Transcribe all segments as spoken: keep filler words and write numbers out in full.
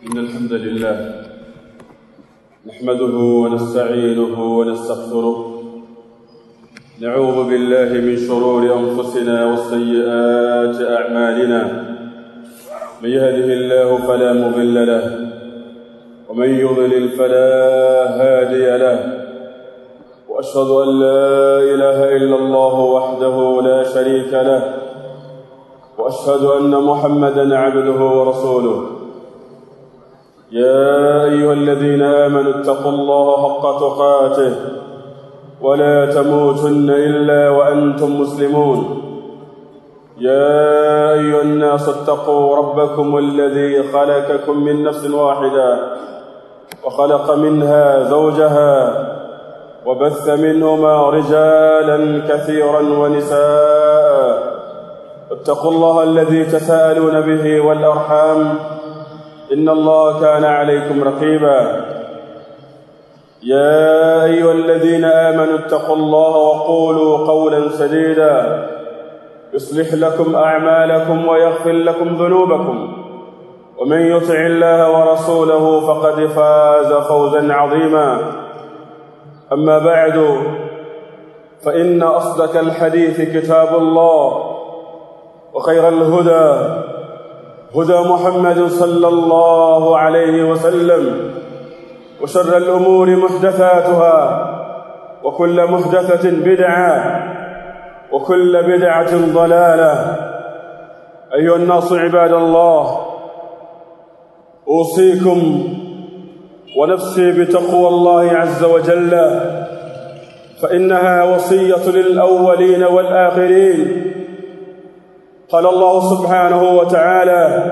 إن الحمد لله نحمده ونستعينه ونستغفره، نعوذ بالله من شرور أنفسنا وسيئات أعمالنا، من يهده الله فلا مضل له ومن يضلل فلا هادي له، وأشهد أن لا إله إلا الله وحده لا شريك له، وأشهد أن محمدًا عبده ورسوله. يا أيها الذين آمنوا اتقوا الله حق تقاته ولا تموتن إلا وأنتم مسلمون. يا أيها الناس اتقوا ربكم الذي خلقكم من نفس واحدة وخلق منها زوجها وبث منهما رجالا كثيرا ونساء. اتقوا الله الذي تساءلون به والأرحام إن الله كان عليكم رقيبا. يا أيها الذين آمنوا اتقوا الله وقولوا قولا سديدا يصلح لكم أعمالكم ويغفر لكم ذنوبكم، ومن يطع الله ورسوله فقد فاز فوزا عظيما. أما بعد، فإن أصدق الحديث كتاب الله، وخير الهدى هدى محمد صلى الله عليه وسلم، وشر الأمور محدثاتها، وكل محدثة بدعة، وكل بدعة ضلالة. أيها الناس عباد الله، أوصيكم ونفسي بتقوى الله عز وجل، فإنها وصية للأولين والآخرين. قال الله سبحانه وتعالى: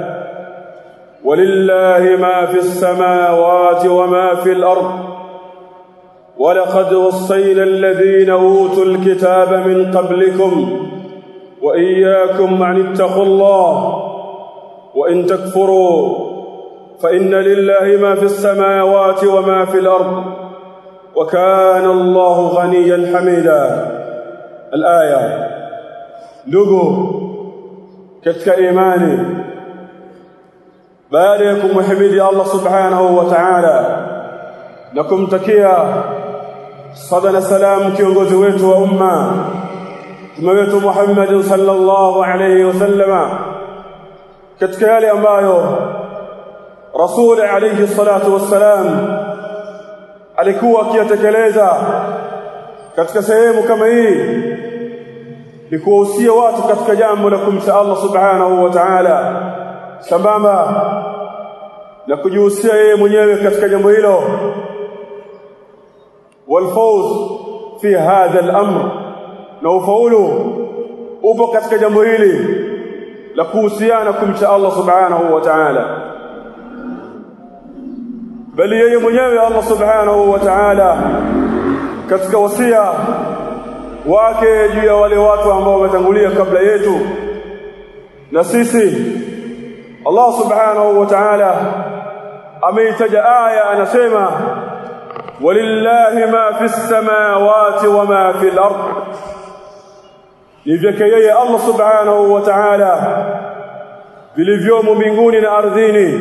ولله ما في السماوات وما في الأرض، ولقد وصينا الذين أوتوا الكتاب من قبلكم وإياكم أن اتقوا الله، وإن تكفروا فإن لله ما في السماوات وما في الأرض، وكان الله غنيا حميدا. الآية. ndugu katika imani, baada ya kumhimidi Allah subhanahu wa ta'ala na kumtakia sala na salam kiongozi wetu wa umma mtume wetu Muhammad sallallahu alayhi wasallam, katika yale ambayo Rasul alayhi salatu wassalam alikuwa akiyatekeleza katika sehemu kama hii ni kuwahusia watu katika jambo la kumcha Allah subhanahu wa ta'ala, sambamba na kujihusia yeye mwenyewe katika jambo hilo. Walfawz fi hadha al-amr, na ufaulu upo katika jambo hili la kuhusiana kumcha Allah subhanahu wa ta'ala. Bali yeye mwenyewe Allah subhanahu wa ta'ala katika wasia wake juu ya wale watu ambao wametangulia kabla yetu na sisi, Allah subhanahu wa ta'ala ameitaja aya, anasema: walillahi ma fi samawati wa ma fi al-ard, ni vyake yeye Allah subhanahu wa ta'ala vilivyomo mbinguni na ardhini.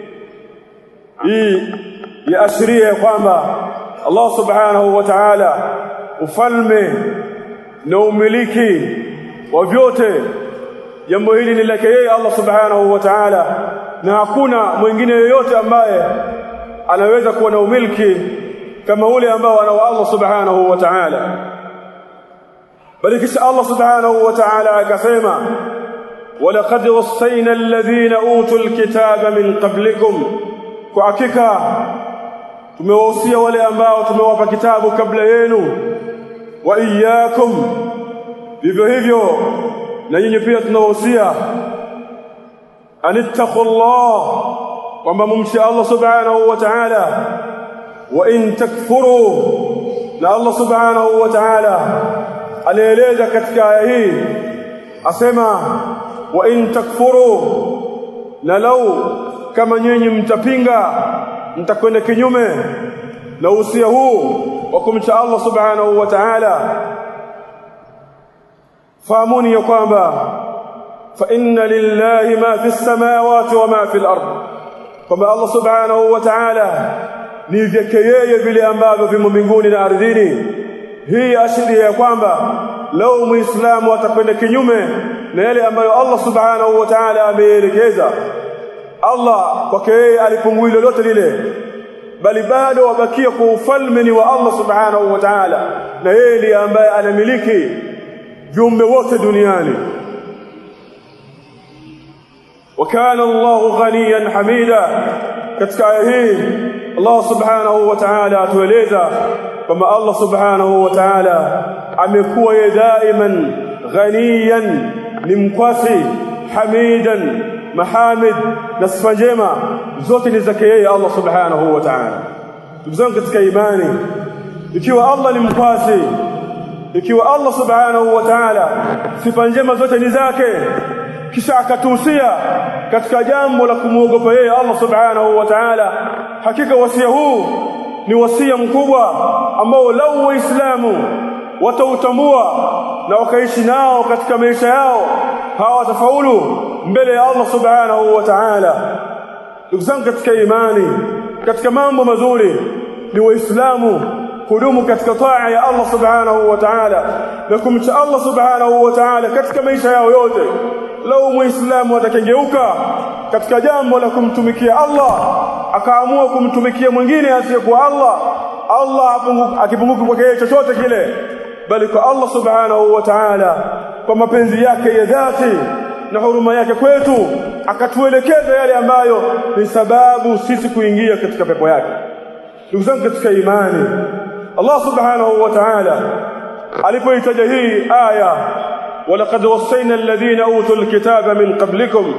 Hii yaashiria kwamba Allah subhanahu wa ta'ala ufalme na umiliki wa vyote, jambo hili ni lake yeye Allah subhanahu wa ta'ala, na hakuna mwingine yeyote ambaye anaweza kuwa na umiliki kama ule ambao ana Allah subhanahu wa ta'ala. bali kisha Allah subhanahu wa ta'ala akasema: walaqad wassayna alladhina utul kitaba min qablikum, kwa hakika tumewahusia wale ambao tumewapa kitabu kabla yenu, wa iyyakum, vivyo hivyo na nyinyi pia tunawahusia anittaqullah, kwamba mumche Allah subhanahu wa ta'ala. Wa in takfuru, na Allah subhanahu wa ta'ala alieleza katika aya hii, asema: wa in takfuru, na lau kama nyinyi mtapinga, mtakwenda kinyume na usia huu wa kumcha Allah subhanahu wa ta'ala, fahamuni ya kwamba fa inna lillahi ma fi samawati wa ma fi al-ard, kwamba Allah subhanahu wa ta'ala ni vyake yeye vile ambavyo vimo mbinguni na ardhini. Hii ashiria ya kwamba lau muislamu atakwenda kinyume na yale ambayo Allah subhanahu wa ta'ala ameelekeza, Allah kwake yeye alipungui lolote lile, bali bado wabakia kwa ufalme ni wa Allah subhanahu wa ta'ala, na yeye ndiye ambaye anamiliki viumbe wote duniani. وكان الله غنيا حميدا. katika aya hii Allah subhanahu wa ta'ala atueleza kwamba Allah subhanahu wa ta'ala amekuwa yeye daiman ghaniyan, ni mkwasi, hamidan, mahamid na sifa njema zote ni zake yeye Allah subhanahu wa ta'ala. Tuzangu katika imani, ikiwa Allah ni mkwasi, ikiwa Allah subhanahu wa ta'ala sifa njema zote ni zake, kisha akatuhusia katika jambo la kumuogopa yeye Allah subhanahu wa ta'ala, hakika wasia huu ni wasia mkubwa ambao lau waislamu watautambua na wakaishi nao katika maisha yao hawatafaulu mbele ya Allah subhanahu wa ta'ala. Ndugu zangu katika imani, katika mambo mazuri ni waislamu kudumu katika taa ya Allah subhanahu wa ta'ala na kumcha Allah subhanahu wa ta'ala katika maisha yao yote. Lau muislamu atakengeuka katika jambo la kumtumikia Allah akaamua kumtumikia mwingine asiyekuwa Allah, Allah akipunguka kwake yeye chochote kile, bali kwa Allah subhanahu wa ta'ala kwa mapenzi yake ya dhati na huruma yake kwetu akatuelekeza yale ambayo ni sababu sisi kuingia katika pepo yake. Ndugu zangu katika imani, Allah subhanahu wa ta'ala alipoitaja hii aya, ولقد وصينا الذين أوتوا الكتاب من قبلكم،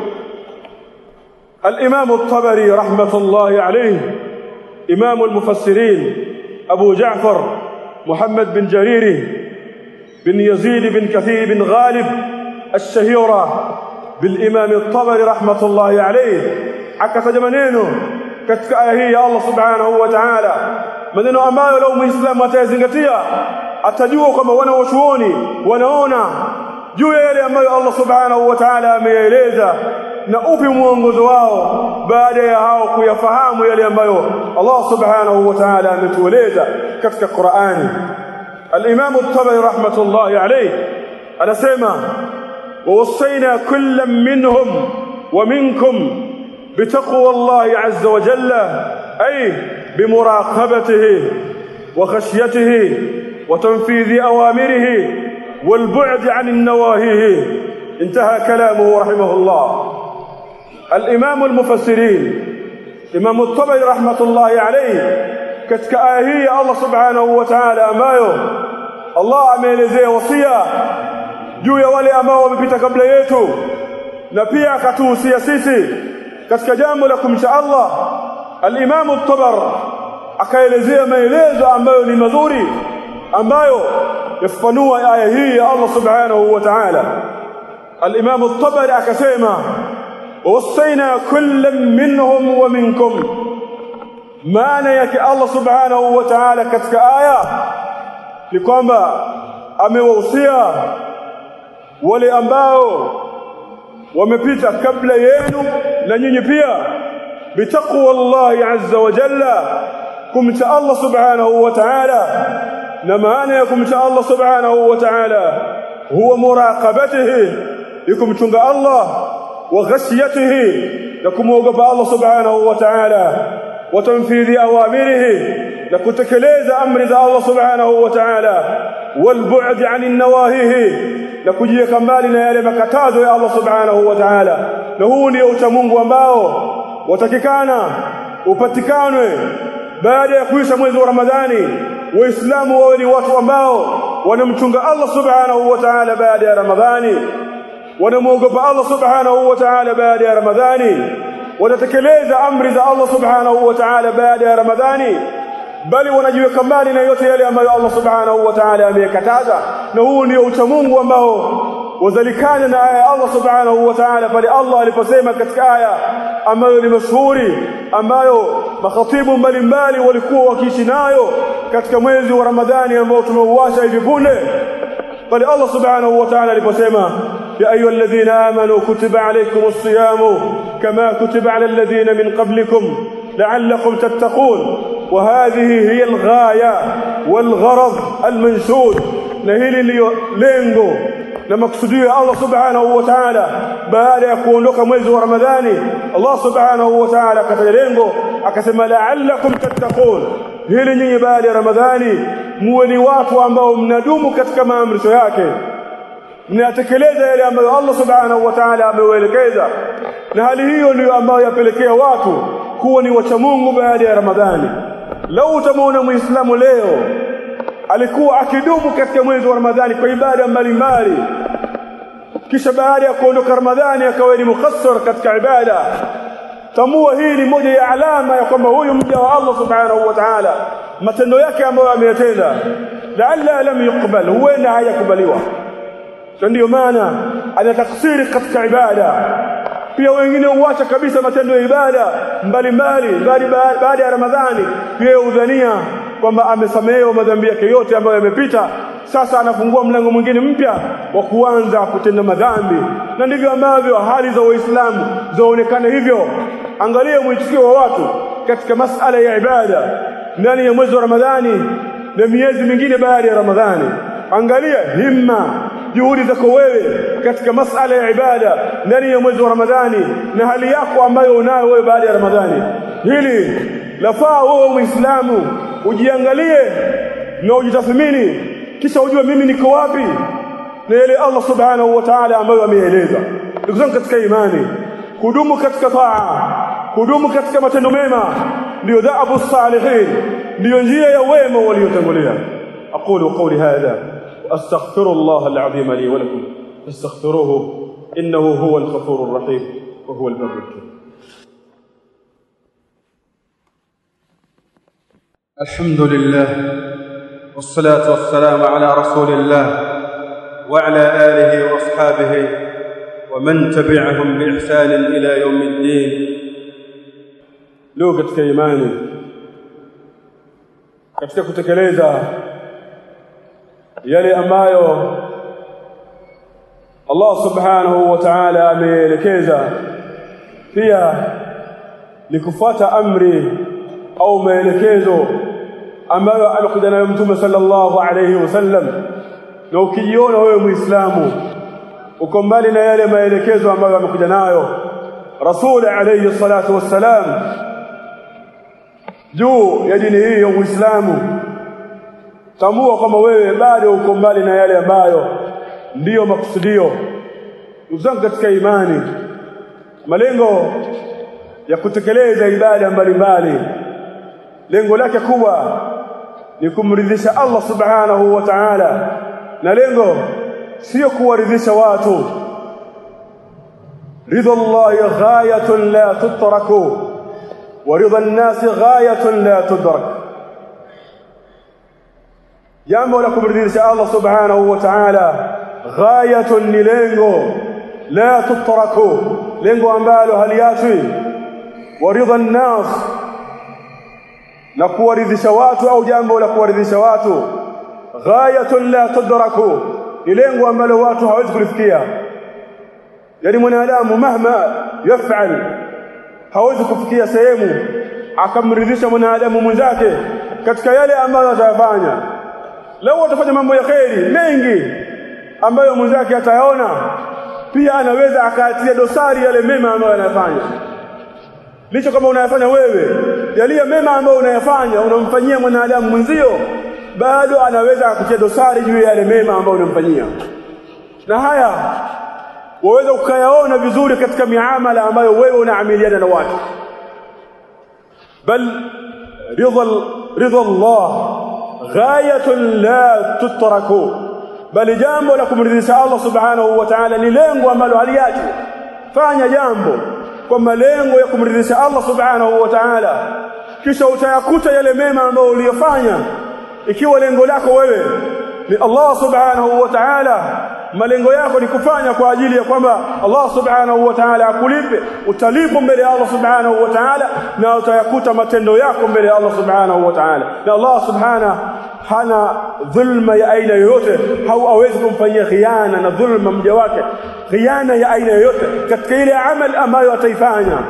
الإمام الطبري رحمة الله عليه إمام المفسرين أبو جعفر محمد بن جرير بن يزيد بن كثير بن غالب الشهيرة بالإمام الطبري رحمة الله عليه عكس جمنينه كتك آية الله سبحانه وتعالى منينه أماyo لو مسلم atayazingatia atajua kwamba wana wachuoni wanaona juu ya yale ambayo Allah subhanahu wa ta'ala ameeleza na upi muongozo wao baada ya hao kuyafahamu yale ambayo Allah subhanahu wa ta'ala ametueleza katika Qur'ani. Al-Imam at-Tabari rahmatullahi alayhi anasema ووصينا كل منهم ومنكم بتقوى الله عز وجل، أي بمراقبته وخشيته وتنفيذ أوامره والبعد عن النواهيه. انتهى كلامه رحمه الله. الإمام المفسرين إمام الطبري رحمة الله عليه katika aya hii Allah subhanahu wa ta'ala ambayo Allah ameelezea wasia juu ya wale ambao wamepita kabla yetu na pia akatuhusia sisi katika jambo la kumcha Allah. Al-Imam at-Tabari akaelezea maelezo ambayo ni mazuri ambayo yafafanua aya hii ya Allah subhanahu wa ta'ala. Al-Imam at-Tabari akasema wasaina kullam minhum wa minkum, maana yake Allah subhanahu wa ta'ala katika aya ni kwamba amewahusia wale ambao wamepita kabla yenu na nyinyi pia bitaqwa Allah azza wa jalla, kumcha Allah subhanahu wa ta'ala. na maana ya kumcha Allah subhanahu wa ta'ala huwa muraqabatihi, kumchunga Allah, wa ghashiyatihi, na kumwogopa Allah subhanahu wa ta'ala, wa tanfidhi awamirihi, na kutekeleza amri za Allah subhanahu wa ta'ala, wal bu'd 'anil nawahihi, na kujiweka mbali na yale makatazo ya Allah subhanahu wa ta'ala. Na huu ndio ucha Mungu ambao watakikana upatikanwe baada ya kuisha mwezi wa Ramadhani. Waislamu wawe ni watu ambao wanamchunga Allah subhanahu wa ta'ala baada ya Ramadhani, wanamwogopa Allah subhanahu wa ta'ala baada ya Ramadhani, wanatekeleza amri za Allah subhanahu wa ta'ala baada ya Ramadhani, bali wanajiweka mbali na yote yale ambayo Allah subhanahu wa ta'ala ameyakataza. Na huu ndio ucha Mungu ambao wazalikana na aya Allah subhanahu wa ta'ala pale Allah aliposema katika aya ambayo ni mashuhuri, ambayo makhatibu mbalimbali walikuwa wakiishi nayo katika mwezi wa Ramadhani ambao tumeuasha hivi punde, pale Allah subhanahu wa ta'ala aliposema يا أيها الذين آمنوا كتب عليكم الصيام كما كتب على الذين من قبلكم لعلكم تتقون. وهذه هي الغاية والغرض المنشود نهيل lengo na maksudio ya Allah subhanahu wa ta'ala baada ya kuondoka mwezi wa Ramadhani. Allah subhanahu wa ta'ala akataja lengo akasema la'allakum tattaqun, hili nyinyi baada ya Ramadhani muwe ni watu ambao mnadumu katika maamrisho yake, mnatekeleza yale ambayo Allah subhanahu wa ta'ala amewaelekeza. Na hali hiyo ndio ambayo yapelekea watu kuwa ni wacha Mungu baada ya Ramadhani. Lau utamuona Muislamu leo alikuwa akidumu katika mwezi wa Ramadhani kwa ibada mbalimbali, kisha baada ya kuondoka Ramadhani akawa ni mukassar katika ibada, tambua hii ni moja ya alama ya kwamba huyu mja wa Allah subhanahu wa ta'ala matendo yake ambayo ameyatenda laalla lam yuqbal, huenda hayakubaliwa. Ndio maana ana taksiri katika ibada. Pia wengine huacha kabisa matendo ya ibada mbalimbali baada ya Ramadhani, yeye udhania kwamba amesamehewa madhambi yake yote ambayo yamepita, sasa anafungua mlango mwingine mpya wa kuanza kutenda madhambi. Na ndivyo ambavyo hali za Waislamu zaonekana hivyo. Angalia mwitikio wa watu katika masala ya ibada ndani ya mwezi wa Ramadhani na miezi mingine baada ya Ramadhani. Angalia himma, juhudi zako wewe katika masala ya ibada ndani ya mwezi wa Ramadhani na hali yako ambayo unayo wewe baada ya Ramadhani. Hili lafaa wewe Muislamu ujiangalie na ujitathmini, kisha ujue mimi niko wapi na yale Allah subhanahu wa ta'ala ambayo ameeleza. Ndugu zangu katika imani, kudumu katika taa, kudumu katika matendo mema ndio dhaabu salihin, ndio njia ya wema waliotangulia. aqulu qawli hadha wa astaghfirullah al-azim li wa lakum fastaghfiruhu innahu huwal ghafurur rahim wa huwal barrul karim. الحمد لله والصلاة والسلام على رسول الله وعلى آله وأصحابه ومن تبعهم بإحسان إلى يوم الدين. leo katika imani, katika kutekeleza yale ambayo Allah subhanahu wa ta'ala ameelekeza, pia ni kufuata amri au maelekezo ambayo alikuja nayo Mtume sallallahu alayhi wasallam. Na ukijiona wewe Muislamu uko mbali na yale maelekezo ambayo amekuja nayo Rasul alayhi salatu wassalam juu ya dini hii ya Uislamu, tambua kama wewe bado uko mbali na yale ambayo ndiyo makusudio. Ndugu zangu katika imani, malengo ya kutekeleza ibada mbalimbali, lengo lake kubwa ni kumridhisha Allah subhanahu wa ta'ala, na lengo sio kuwaridhisha watu. ridha Allah ghayatun la tutraku wa ridha an-nas ghayatun la tudrak. jambo la kumridhisha Allah subhanahu wa ta'ala ghayatun ni lengo la tutraku, lengo ambalo haliachwi. wa ridha an-nas, na kuwaridhisha watu au jambo la kuwaridhisha watu ghayatun la tudraku, ni lengo ambalo watu hawezi kulifikia. yani mwanadamu mahma yaf'al hawezi kufikia sehemu akamridhisha mwanadamu mwenzake katika yale ambayo atayafanya. Leo atafanya mambo ya kheri mengi ambayo mwenzake atayaona, pia anaweza akaatia dosari yale mema ambayo anayafanya. Licho kama unayafanya wewe yale mema ambayo unayafanya unamfanyia mwanadamu mwenzio, bado anaweza kutia dosari juu ya yale mema ambayo unamfanyia. Na haya waweza ukayaona vizuri katika miamala ambayo wewe unaamiliana na watu. bal ridha ridha Allah ghayatun la tutraku, bali jambo la kumridhisha Allah subhanahu wa ta'ala ni lengo ambalo haliachi. Fanya jambo kwa malengo ya kumridhisha Allah subhanahu wa ta'ala, kisha utayakuta yale mema ambayo uliyofanya. Ikiwa lengo lako wewe ni Allah subhanahu wa ta'ala, malengo yako ni kufanya kwa ajili ya kwamba Allah subhanahu wa ta'ala akulipe, utalipo mbele ya Allah subhanahu wa ta'ala, na utayakuta matendo yako mbele ya Allah subhanahu wa ta'ala. Na Allah subhanahu hana dhulma ya aina yoyote, au hawezi kumfanyia khiana na dhulma mja wake, khiana ya aina yoyote katika ile amali ambayo ataifanya.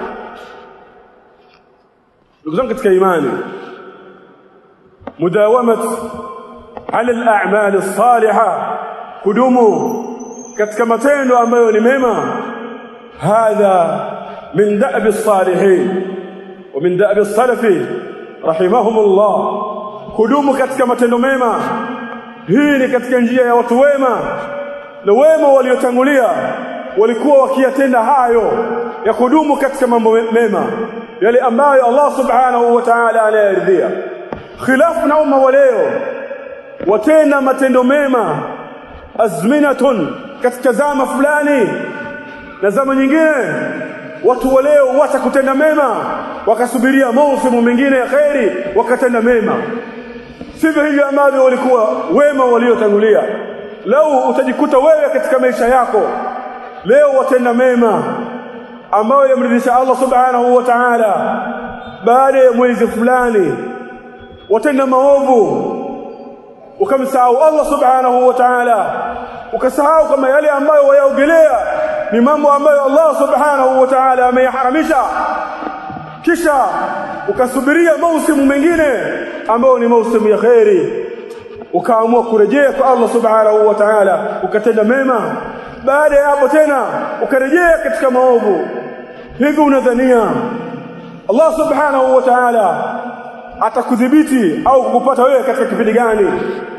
Ndugu zangu katika imani, mudawamat ala al-a'mal as-salihah, kudumu katika matendo ambayo ni mema, hadha min da'bi as-salihin wa min da'bi as-salafi rahimahumullah. Kudumu katika matendo mema, hii ni katika njia ya watu wema, na wema waliotangulia walikuwa wakiyatenda hayo ya kudumu katika mambo mema, yale ambayo Allah subhanahu wa ta'ala anayaridhia. Khilafu na umma wa leo, watenda matendo mema azminatun, katika zama fulani na zama nyingine. Watu wa leo wacha kutenda mema, wakasubiria mausimu mengine ya khairi wakatenda mema. Sivyo hivyo ambavyo walikuwa wema waliotangulia. Leo utajikuta wewe katika maisha yako leo watenda mema ambayo yamridhisha Allah subhanahu wa ta'ala, baada ya mwezi fulani watenda maovu, ukamsahau Allah subhanahu wa ta'ala, ukasahau kama yale ambayo wayaogelea ni mambo ambayo Allah subhanahu wa ta'ala ameyaharamisha, kisha ukasubiria mausimu mengine ambayo ni mausimu ya khairi, ukaamua kurejea kwa Allah subhanahu wa ta'ala ukatenda mema. Baada ya hapo tena ukarejea katika maovu. Hivi unadhania Allah subhanahu wa ta'ala atakudhibiti au kukupata wewe katika kipindi gani?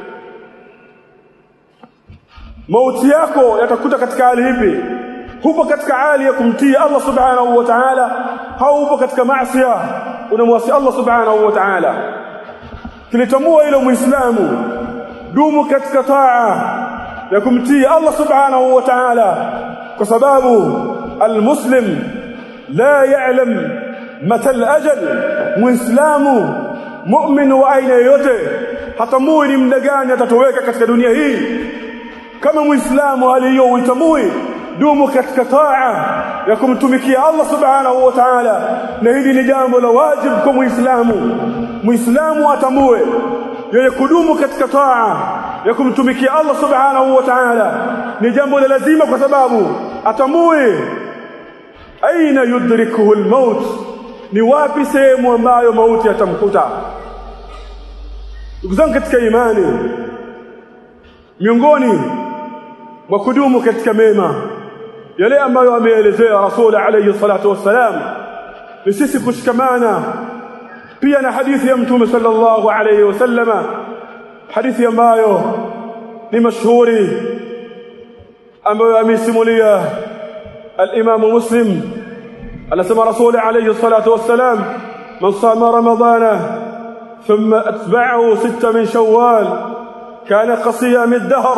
Mauti yako yatakuta katika hali ipi? Hupo katika hali ya kumtii Allah subhanahu wa ta'ala, au upo katika maasi unamwasi Allah subhanahu wa ta'ala? Kilitambua ile muislamu, dumu katika taa ya kumtii Allah subhanahu wa ta'ala, kwa sababu almuslim la ya'lam mata al-ajal. Muislamu mu'min wa aina yote hatambui ni muda gani atatoweka katika dunia hii. Kama muislamu aliyo uitambui, dumu katika taa ya kumtumikia Allah subhanahu wa ta'ala, na hili ni jambo la wajibu kwa muislamu. Muislamu atambue yeye kudumu katika taa ya kumtumikia Allah subhanahu wa ta'ala ni jambo la lazima, kwa sababu atambue aina yudrikuhu al-maut, ni wapi sehemu ambayo mauti yatamkuta. Ndugu zangu katika imani, miongoni mwa kudumu katika mema yale ambayo ameelezea Rasul alayhi salatu wassalam ni sisi kushikamana pia na hadithi ya Mtume sallallahu alayhi wasallama, hadithi ambayo ni mashuhuri ambayo amesimulia al-Imam Muslim. Anasema Rasul alayhi salatu wassalam, man sama ramadana thumma atba'ahu sita min shawwal kana qasiyam ad-dahr.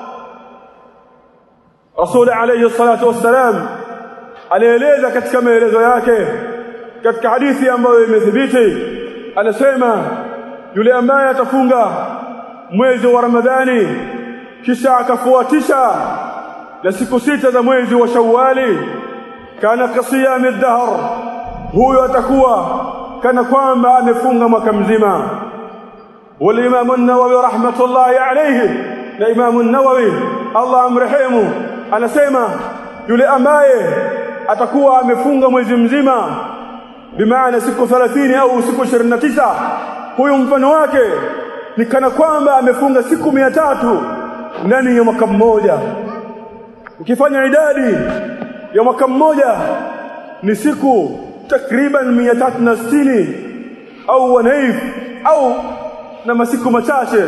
Rasul alayhi salatu wassalam alieleza katika maelezo yake katika hadithi ambayo imethibiti, anasema yule ambaye atafunga mwezi wa Ramadhani kisha akafuatisha na siku sita za mwezi wa Shawwali, kana kasiyam ad-dahr, huyo atakuwa kana kwamba amefunga mwaka mzima. Wal Imam an-Nawawi rahmatullahi alayhi, na Imam an-Nawawi Allah amrehemu, anasema yule ambaye atakuwa amefunga mwezi mzima, bimaana siku thelathini au siku ishirini na tisa, huyo mfano wake ni kana kwamba amefunga siku mia tatu ndani ya mwaka mmoja. Ukifanya idadi ya mwaka mmoja ni siku takriban mia tatu na sitini au wanaif au na masiku machache.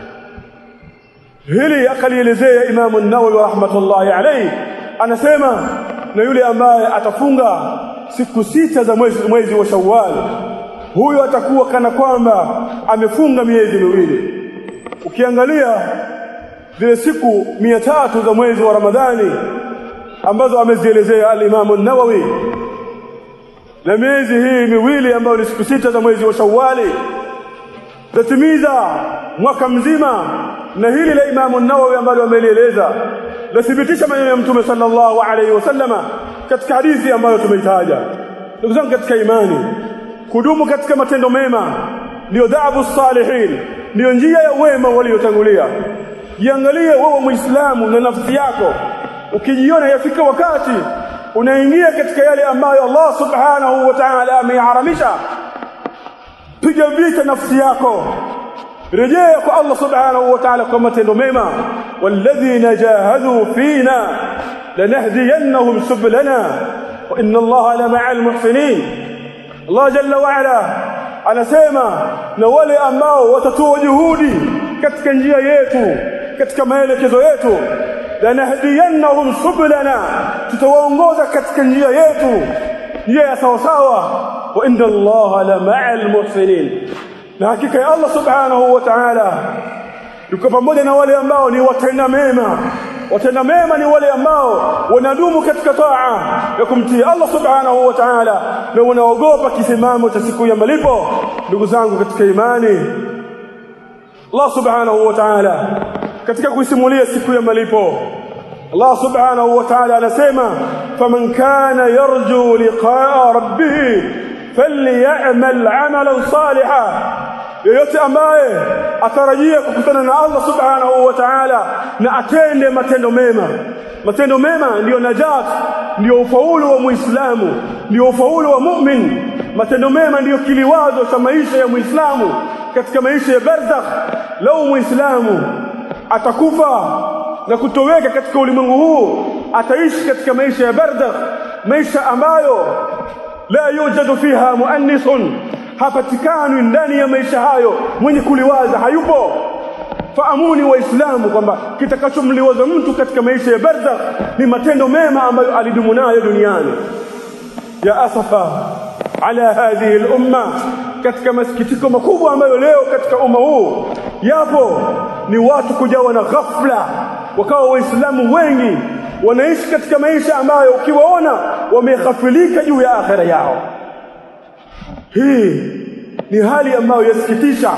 Hili akalielezea Imam an-Nawawi rahmatullahi alayhi, anasema na yule ambaye atafunga siku sita za mwezi, mwezi wa Shawwal, huyo atakuwa kana kwamba amefunga miezi miwili. Ukiangalia zile siku mia tatu za mwezi wa Ramadhani ambazo amezielezea al-Imam an-Nawawi, na miezi hii miwili ambayo ni siku sita za mwezi wa Shawwali, tatimiza mwaka mzima. Na hili la Imam an-Nawawi ambalo amelieleza lathibitisha maneno ya Mtume sallallahu alayhi wasallama katika hadithi ambayo tumeitaja. Ndugu zangu katika imani, kudumu katika matendo mema ndio dhahabu salihin, ndio njia ya wema waliotangulia. Jiangalie wewe Muislamu na nafsi yako, ukijiona yafika wakati unaingia katika yale ambayo Allah subhanahu wa ta'ala ameharamisha, piga vita nafsi yako, rejea kwa Allah subhanahu wa ta'ala kwa matendo mema. walladhina jahadu fina lanahdiyannahum subulana wa inna Allaha la ma'al muhsinin. Allah jalla wa ala anasema, na wale ambao watatoa juhudi katika njia yetu, katika maelekezo yetu, lanahdiyannahum subulana, tutawaongoza katika njia yetu, njia ya sawa sawa. wa inna Allaha la ma'al muhsinin, na hakika ya Allah subhanahu wa ta'ala yuko pamoja na wale ambao ni watenda mema. Watenda mema ni wale ambao wanadumu katika taa ya kumtii Allah subhanahu wa ta'ala na wanaogopa kisimamo cha siku ya malipo. Ndugu zangu katika imani, Allah subhanahu wa ta'ala katika kuisimulia siku ya malipo, Allah subhanahu wa ta'ala anasema, faman kana yarju liqa'a rabbih falyamal 'amalan salihan, yeyote ambaye atarajia kukutana na Allah subhanahu wa ta'ala na atende matendo mema. Matendo mema ndiyo najat, ndiyo ufaulu wa Muislamu, ndiyo ufaulu wa mu'min. Matendo mema ndiyo kiliwazo cha maisha ya Muislamu katika maisha ya barzakh. Lau Muislamu atakufa na kutoweka katika ulimwengu huu, ataishi katika maisha ya barzakh, maisha ambayo la yujadu fiha muannisun, hapatikani ndani ya maisha hayo mwenye kuliwaza, hayupo. Faamuni Waislamu kwamba kitakachomliwaza mtu katika maisha ya barzakh ni matendo mema ambayo alidumu nayo duniani. Ya asafa ala hadhihi al-umma, katika masikitiko makubwa ambayo leo katika umma huu yapo ni watu kujawa na ghafla, wakawa Waislamu wengi wanaishi katika maisha ambayo ukiwaona wameghafilika juu ya akhira yao. Hii ni hali ambayo yasikitisha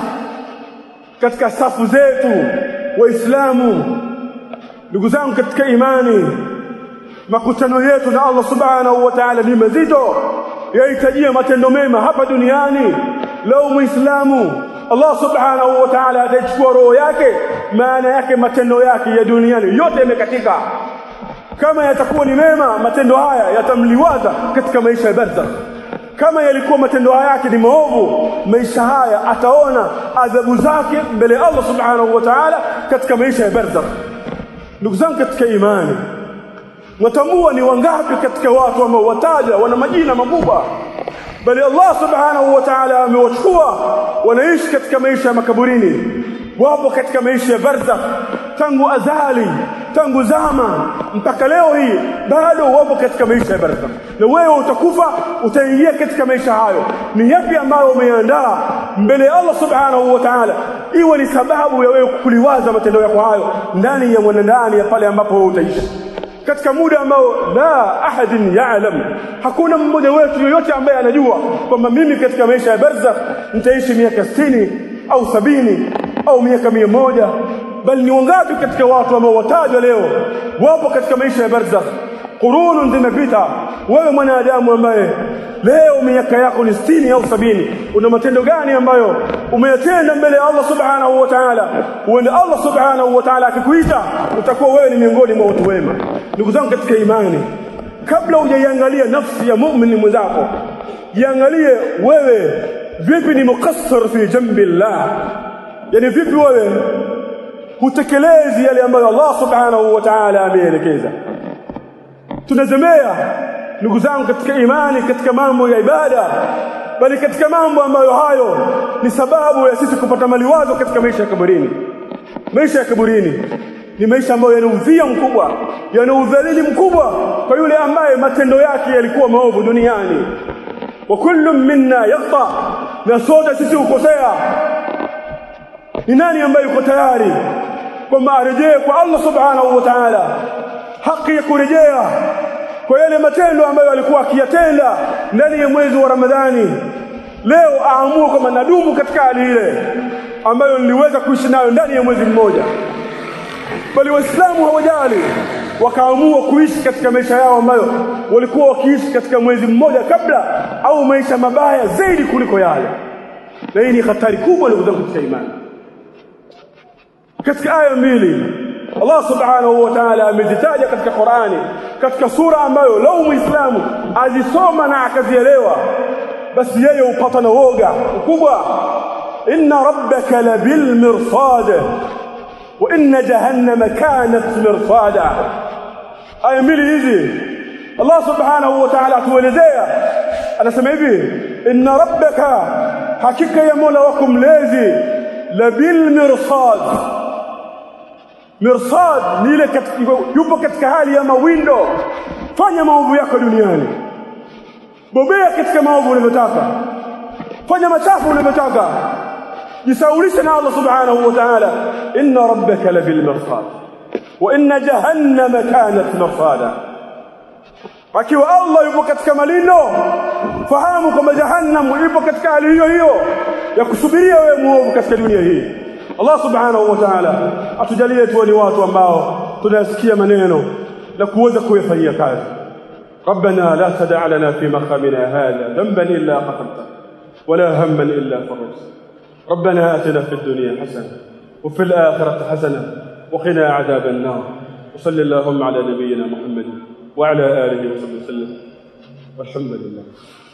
katika safu zetu Waislamu. Ndugu zangu katika imani, makutano yetu na Allah subhanahu wa ta'ala ni mazito, yahitajia matendo mema hapa duniani. Lau Muislamu Allah subhanahu wa ta'ala atachukua roho yake, maana yake matendo yake ya duniani yote yamekatika. Kama yatakuwa ni mema, matendo haya yatamliwaza katika maisha ya barzakh. Kama yalikuwa matendo yake ni maovu, maisha haya ataona adhabu zake mbele ya Allah subhanahu wa ta'ala katika maisha ya barzakh. Ndugu zangu katika imani, watambua ni wangapi katika watu ambao wataja wana majina makubwa, bali Allah subhanahu wa ta'ala amewachukua wanaishi katika maisha ya makaburini, wapo katika maisha ya barzakh tangu azali, tangu zama mpaka leo hii bado wapo katika maisha ya barzakh. Na wewe utakufa, utaingia katika maisha hayo. Ni yapi ambayo umeandaa mbele ya Allah subhanahu wa ta'ala iwe ni sababu ya wewe kuliwaza matendo yako hayo ndani ya mwanandani ya pale ambapo wewe utaishi, katika muda ambao la ahadin ya'lam, hakuna mmoja wetu yoyote ambaye anajua kwamba mimi katika maisha ya barzakh nitaishi miaka sitini au sabini au miaka mia moja. Bali ni wangapi katika watu ambao watajwa leo wapo katika maisha ya barzakh, qurunun zimepita. Wewe mwanadamu ambaye leo miaka yako ni sitini au sabini, una matendo gani ambayo umeyatenda mbele ya Allah subhanahu wa ta'ala? Uende Allah subhanahu wa ta'ala akikuita utakuwa wewe ni miongoni mwa watu wema. Ndugu zangu katika imani, kabla hujaiangalia nafsi ya muumini mwenzako, jiangalie wewe vipi ni muqassir fi jambillah, yani vipi wewe hutekelezi yale ambayo Allah subhanahu wa ta'ala ameelekeza. Tunazemea ndugu zangu katika imani katika mambo ya ibada, bali katika mambo ambayo hayo ni sababu ya sisi kupata maliwazo katika maisha ya kaburini. Maisha ya kaburini ni maisha ambayo yana udhia mkubwa, yana udhalili mkubwa kwa yule ambaye matendo yake yalikuwa maovu duniani. Wa kullu minna yakhta, na sote sisi ukosea. Ni nani ambaye yuko tayari kwamba arejee kwa Allah subhanahu wa ta'ala, haki ya kurejea kwa yale matendo ambayo alikuwa akiyatenda ndani ya mwezi wa Ramadhani? Leo aamue kama nadumu katika hali ile ambayo niliweza kuishi nayo ndani ya mwezi mmoja. Bali Waislamu hawajali, wakaamua kuishi katika maisha yao ambayo walikuwa wakiishi katika mwezi mmoja kabla, au maisha mabaya zaidi kuliko yale. Na hii ni hatari kubwa ndugu zangu katika imani. katika aya mbili Allah subhanahu wa ta'ala amezitaja katika Qur'ani katika sura ambayo lau muislamu azisoma na akazielewa basi yeye upata na woga ukubwa. inna rabbaka labil mirsad wa inna jahannama kanat mirsada. aya mbili hizi Allah subhanahu wa ta'ala atuelezea, anasema hivi, inna rabbaka, hakika ya Mola wako mlezi, labil mirsad. Mirsad ni ile yupo katika hali ya mawindo. Fanya maovu yako duniani, bobea katika maovu unavyotaka, fanya machafu unavyotaka, jisaulisha na Allah subhanahu wa ta'ala. inna rabbaka labil mirsad wa inna jahannama kanat mirsada. Akiwa Allah yupo katika malindo, fahamu kwamba jahannam yupo katika hali hiyo hiyo ya kusubiria wewe muovu katika dunia hii. Allah subhanahu wa ta'ala atujalie tuwe ni watu ambao tunasikia maneno na kuweza kuyafanyia kazi. ربنا لا تدع لنا في مقامنا هذا ذنبا إلا غفرته ولا هما إلا فرجته. ربنا آتنا في الدنيا حسنة وفي الآخرة حسنة وقنا عذاب النار. وصل اللهم على نبينا محمد وعلى آله وصحبه وسلم والحمد لله.